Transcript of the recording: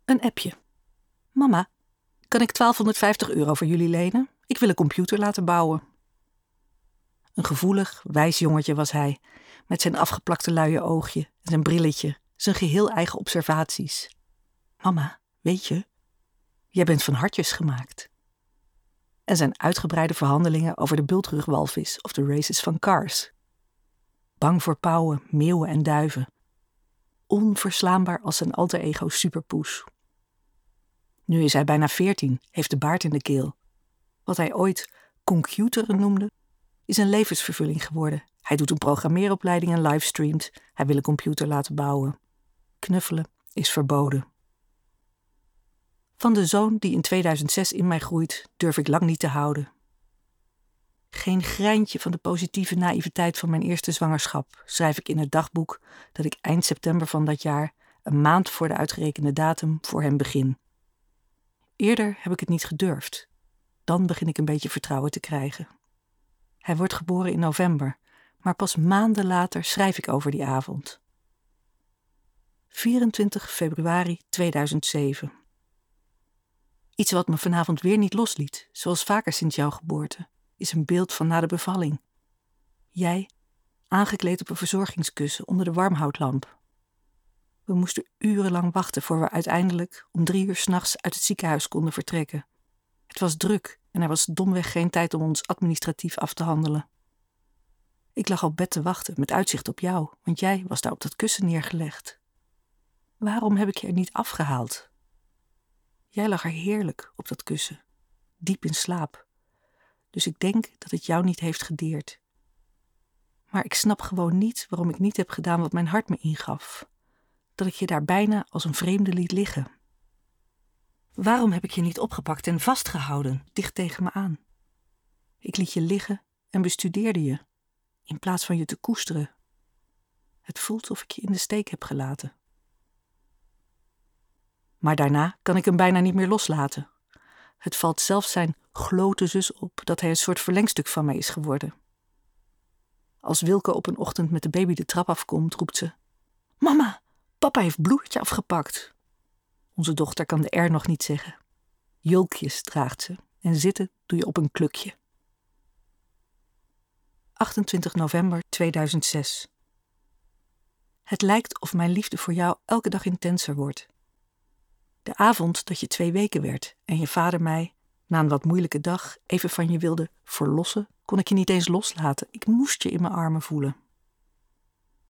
Een appje. Mama, kan ik €1250 voor jullie lenen? Ik wil een computer laten bouwen. Een gevoelig, wijs jongetje was hij, met zijn afgeplakte luie oogje en zijn brilletje, zijn geheel eigen observaties. Mama, weet je, jij bent van hartjes gemaakt. En zijn uitgebreide verhandelingen over de bultrugwalvis of de races van Cars. Bang voor pauwen, meeuwen en duiven. Onverslaanbaar als zijn alter ego Superpoes. Nu is hij bijna 14, heeft de baard in de keel. Wat hij ooit computeren noemde, is een levensvervulling geworden. Hij doet een programmeeropleiding en livestreamt. Hij wil een computer laten bouwen. Knuffelen is verboden. Van de zoon die in 2006 in mij groeit, durf ik lang niet te houden. Geen greintje van de positieve naïviteit van mijn eerste zwangerschap schrijf ik in het dagboek dat ik eind september van dat jaar, een maand voor de uitgerekende datum, voor hem begin. Eerder heb ik het niet gedurfd. Dan begin ik een beetje vertrouwen te krijgen. Hij wordt geboren in november, maar pas maanden later schrijf ik over die avond. 24 februari 2007. Iets wat me vanavond weer niet losliet, zoals vaker sinds jouw geboorte, is een beeld van na de bevalling. Jij, aangekleed op een verzorgingskussen onder de warmhoutlamp. We moesten urenlang wachten voor we uiteindelijk om 3 uur 's nachts uit het ziekenhuis konden vertrekken. Het was druk en er was domweg geen tijd om ons administratief af te handelen. Ik lag op bed te wachten met uitzicht op jou, want jij was daar op dat kussen neergelegd. Waarom heb ik je er niet afgehaald? Jij lag er heerlijk op dat kussen, diep in slaap. Dus ik denk dat het jou niet heeft gedeerd. Maar ik snap gewoon niet waarom ik niet heb gedaan wat mijn hart me ingaf. Dat ik je daar bijna als een vreemde liet liggen. Waarom heb ik je niet opgepakt en vastgehouden, dicht tegen me aan? Ik liet je liggen en bestudeerde je, in plaats van je te koesteren. Het voelt of ik je in de steek heb gelaten. Maar daarna kan ik hem bijna niet meer loslaten. Het valt zelfs zijn glote zus op dat hij een soort verlengstuk van mij is geworden. Als Wilke op een ochtend met de baby de trap afkomt, roept ze: Mama, papa heeft Bloertje afgepakt. Onze dochter kan de R nog niet zeggen. Julkjes draagt ze en zitten doe je op een klukje. 28 november 2006. Het lijkt of mijn liefde voor jou elke dag intenser wordt. De avond dat je 2 weken werd en je vader mij, na een wat moeilijke dag, even van je wilde verlossen, kon ik je niet eens loslaten. Ik moest je in mijn armen voelen.